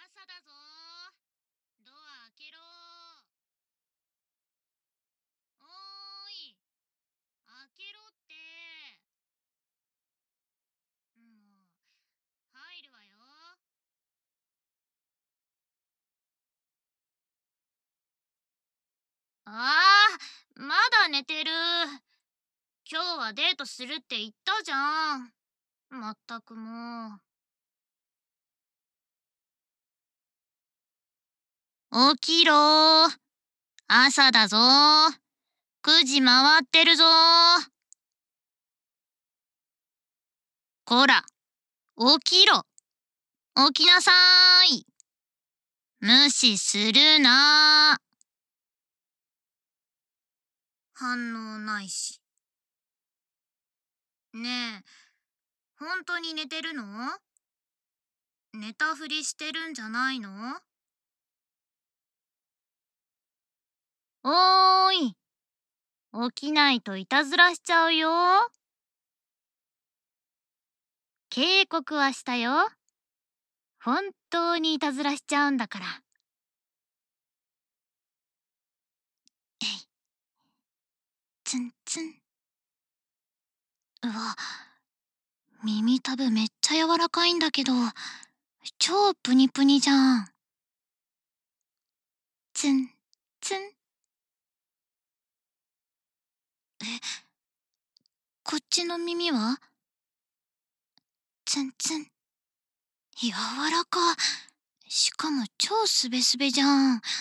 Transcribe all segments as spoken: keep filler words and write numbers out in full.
朝だぞ。ドア開けろ。おーい、開けろって。もう、入るわよ。ああ、まだ寝てる。今日はデートするって言ったじゃん。まったくもう。起きろー。朝だぞー。くじ回ってるぞー。こら、起きろ。起きなさーい。無視するなー。反応ないし。ねえ、本当に寝てるの？寝たふりしてるんじゃないの？おーい、起きないといたずらしちゃうよ。警告はしたよ。本当にいたずらしちゃうんだから。えい、ツンツン。うわ、耳たぶめっちゃ柔らかいんだけど、超プニプニじゃん。ツンツン。え、こっちの耳は？ツンツン。柔らか。しかも超スベスベじゃん。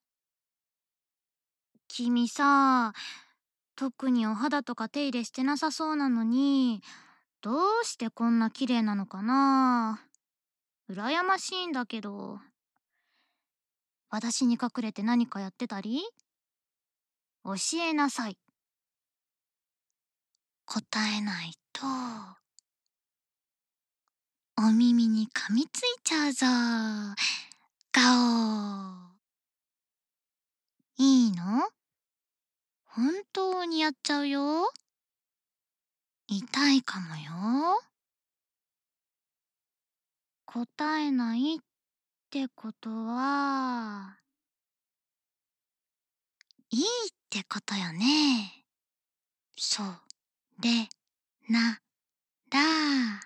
君さ、特にお肌とか手入れしてなさそうなのに、どうしてこんな綺麗なのかな。羨ましいんだけど。私に隠れて何かやってたり？教えなさい。答えないと、お耳に噛みついちゃうぞ。ガオ。いいの？本当にやっちゃうよ。痛いかもよ。答えないってことは、いいってことよね。それなら、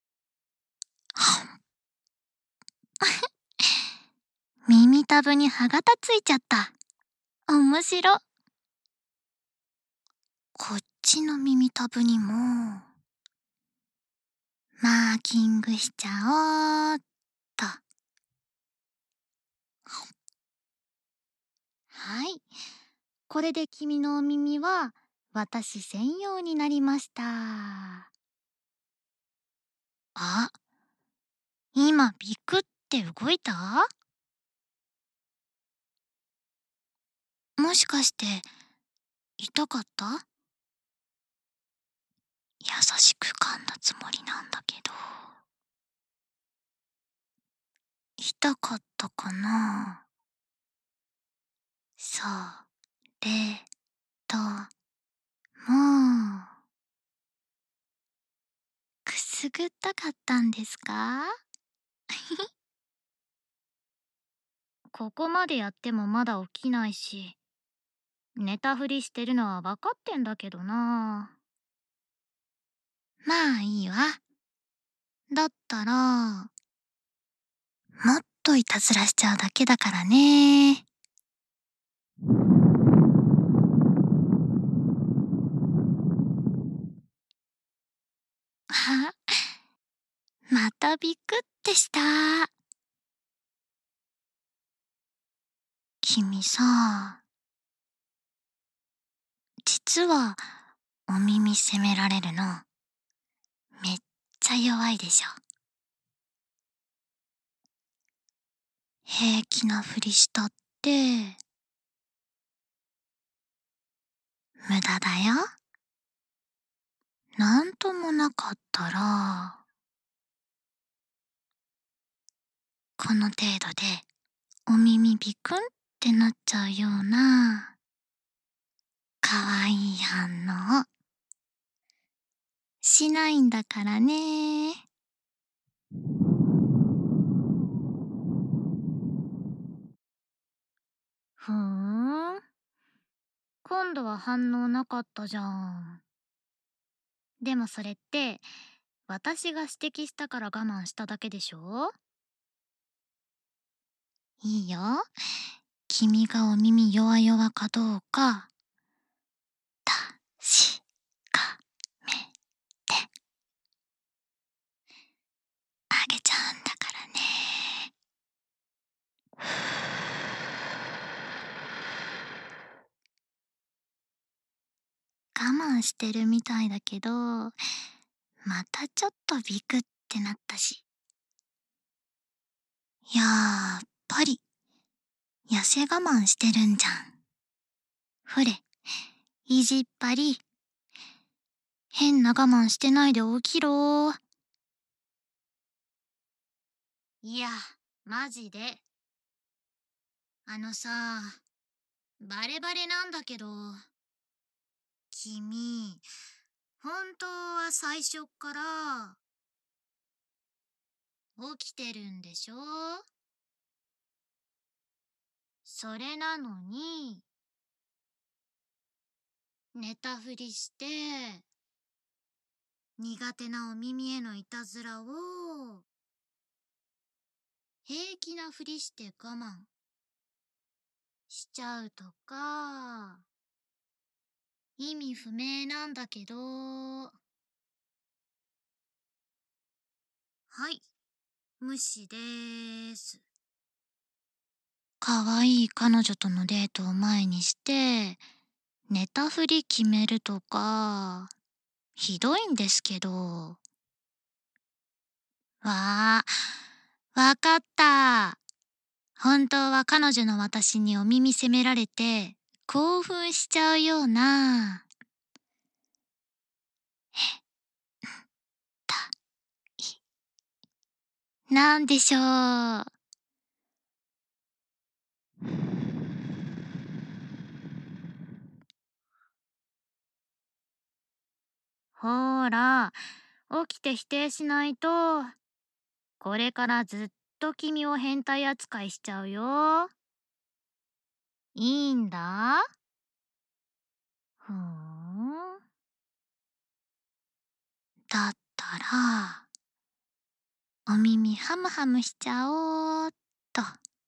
耳たぶに歯型ついちゃった。面白。こっちの耳たぶにも、マーキングしちゃおうっと。はい。これで君のお耳は私専用になりました。あ、今ビクって動いた？もしかして痛かった？優しく噛んだつもりなんだけど。痛かったかな？それとも、くすぐったかったんですか？ここまでやってもまだ起きないし、寝たふりしてるのは分かってんだけどな。まあいいわ。だったら、もっといたずらしちゃうだけだからね。あ、またビクってした。君さ、実はお耳責められるのめっちゃ弱いでしょ。平気なふりしたって無駄だよ。なんともなかったら、この程度でお耳ビクンってなっちゃうようなかわいい反応しないんだからね。 ふーん。今度は反応なかったじゃん。でもそれって、私が指摘したから我慢しただけでしょ？いいよ。君がお耳弱々かどうか、確かめてあげちゃうんだからね。我慢してるみたいだけど、またちょっとビクってなったし。やっぱり、痩せ我慢してるんじゃん。ほれ、意地っ張り。変な我慢してないで起きろ。いや、マジで。あのさ、バレバレなんだけど、君、本当は最初っから起きてるんでしょ？それなのに、寝たふりして、苦手なお耳へのいたずらを、平気なふりして我慢しちゃうとか、意味不明なんだけど。はい、無視でーす。可愛い彼女とのデートを前にして、寝たふり決めるとか、ひどいんですけど。わあ、わかった。本当は彼女の私にお耳責められて、興奮しちゃうような。え、た、い。なんでしょう。ほーら、起きて否定しないと、これからずっと君を変態扱いしちゃうよ。いいんだ。ふーん。だったら、お耳ハムハムしちゃおうっと。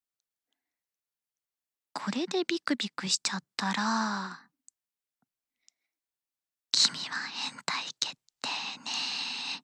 これでビクビクしちゃったら、君は変態決定ね。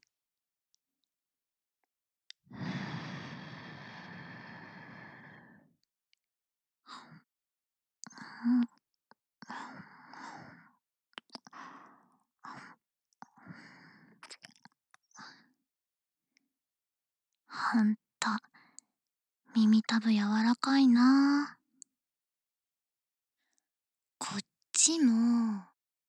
ほんと、耳たぶ柔らかいな。こっちも。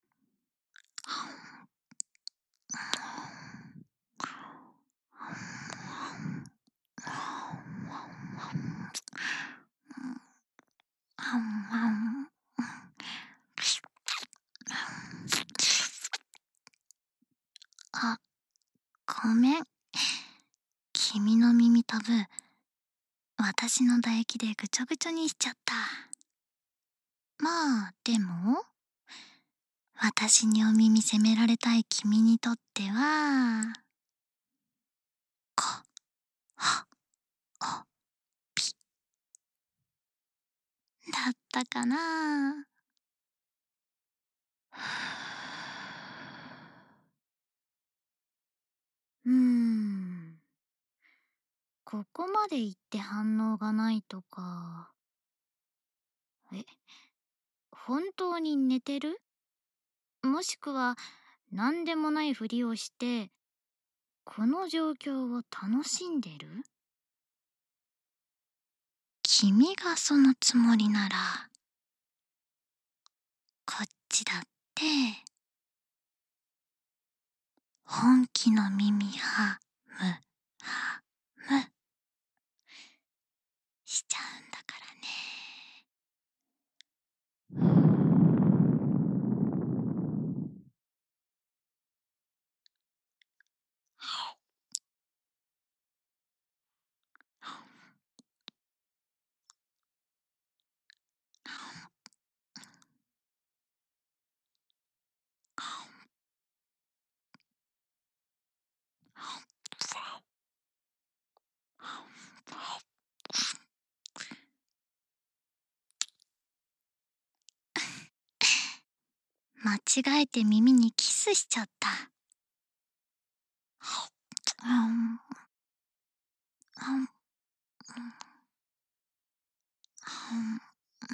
あ、ごめん。君の耳たぶ、私の唾液でぐちょぐちょにしちゃった。まあ、でも、私にお耳責められたい君にとっては、こ、は、お、ぴ、だったかな。うーん。ここまで言って反応がないとか。え、本当に寝てる？もしくは、なんでもないふりをして、この状況を楽しんでる？君がそのつもりなら、こっちだって、本気の耳は、む、は、む、しちゃうんだからね。 違えて耳にキスしちゃった。うん、うん、うん、うん、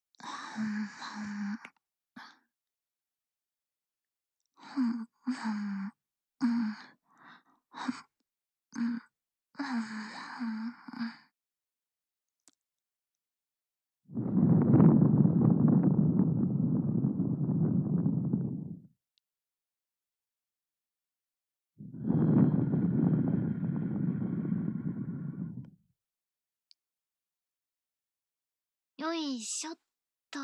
うん、うん、うん、うん、よいしょっと。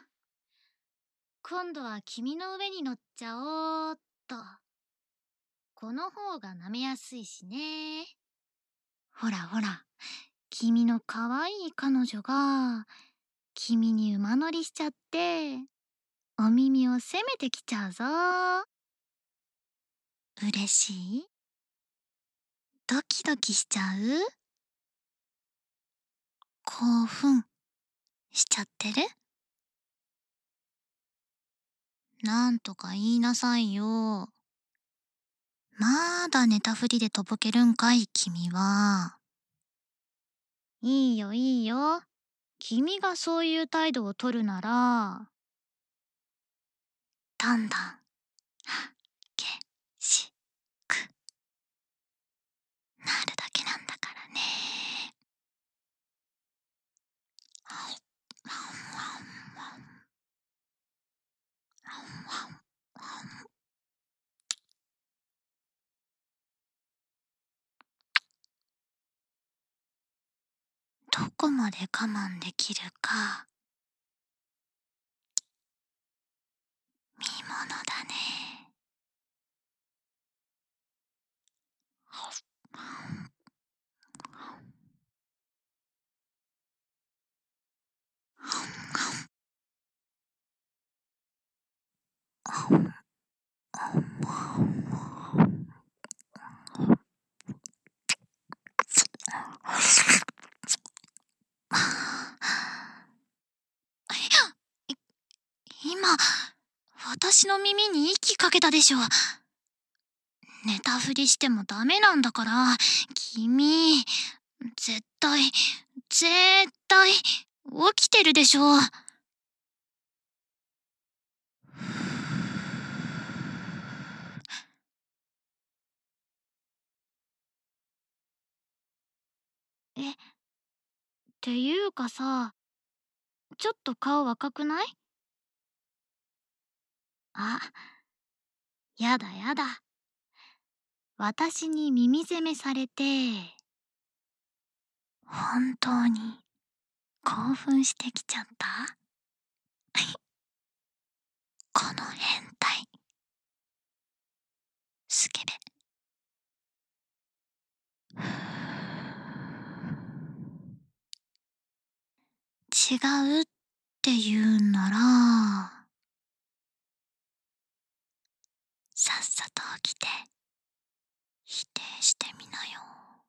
今度は君の上に乗っちゃおうっと。この方が舐めやすいしね。ほらほら、君のかわいい彼女が君に馬乗りしちゃってお耳を責めてきちゃうぞ。嬉しい？ドキドキしちゃう？興奮しちゃってる？なんとか言いなさいよ。まだ寝たふりでとぼけるんかい、君は。いいよいいよ。君がそういう態度をとるなら、だんだん、激しくなるだけなんだからね。どこまで我慢できるか、見ものだね。今、私の耳に息かけたでしょ。寝たふりしてもダメなんだから、君、絶対、絶対、起きてるでしょ。え、っていうかさ、ちょっと顔赤くない？あ、やだやだ。私に耳責めされて、本当に興奮してきちゃった？この変態、スケベ。違うって言うんなら、さっさと起きて否定してみなよ。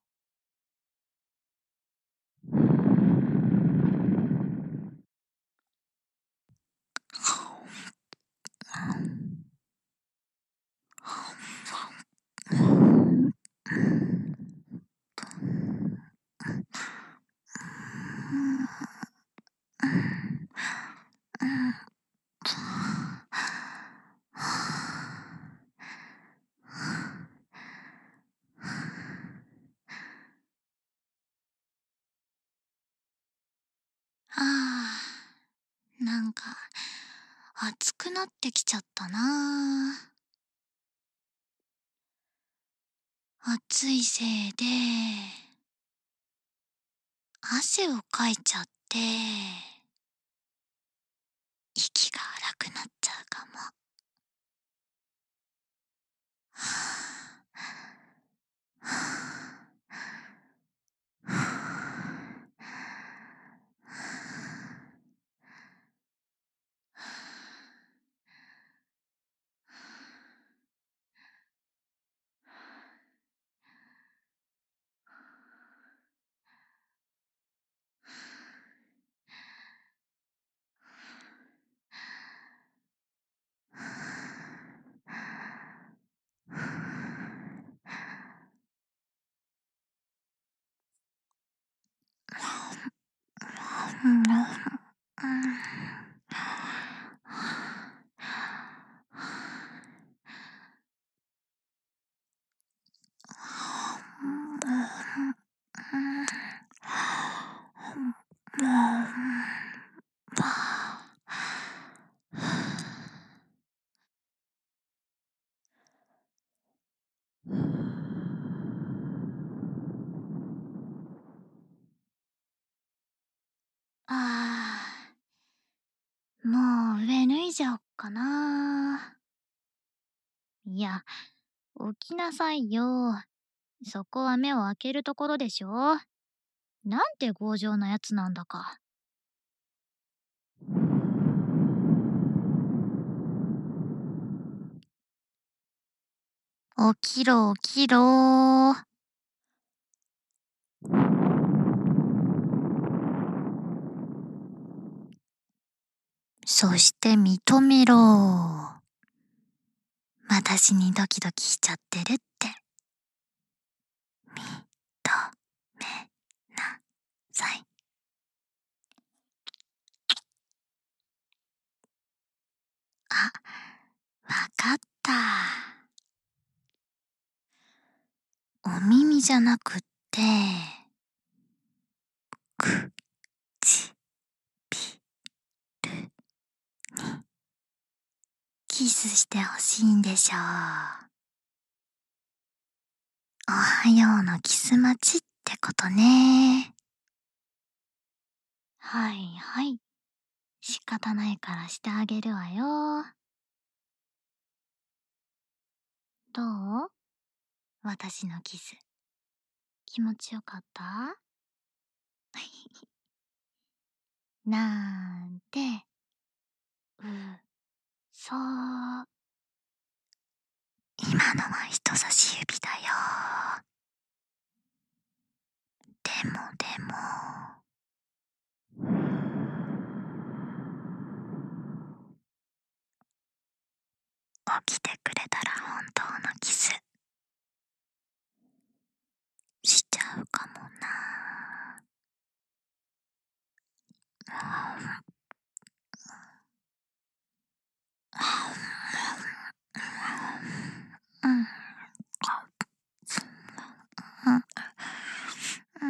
ああ、なんか暑くなってきちゃったな。暑いせいで汗をかいちゃって息が荒くなっちゃうかも。はあはあはうん、うん、ああ、もう上脱いじゃおっかな。いや、起きなさいよ。そこは目を開けるところでしょ。なんて強情なやつなんだか。起きろ起きろ。そして認めろ。私にドキドキしちゃってるって。認めなさい。あ、わかった。お耳じゃなくって、くちびるにキスしてほしいんでしょう。おはようのキス待ちってことね。はいはい。仕方ないからしてあげるわよ。どう？私のキス。気持ちよかった？なんて、う、そう。今のは人差し指だよ。でもでも。起きてくれたら本当のキスしちゃうかもな。うん。うん。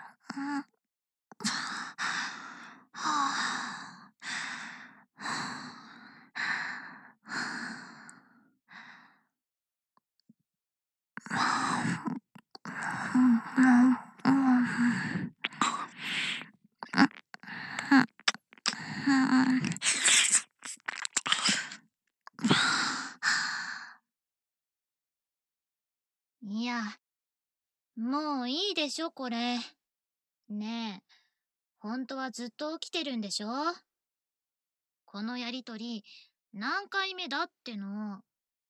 いや、もういいでしょ、これ。ねえ、本当はずっと起きてるんでしょ？このやりとり、何回目だっての。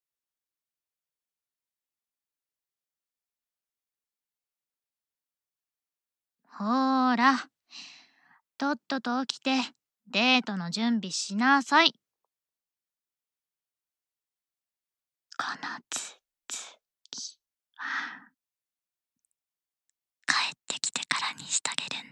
ほーら、とっとと起きて、デートの準備しなさい。このつつきは、帰ってきてからにしてあげるんだ。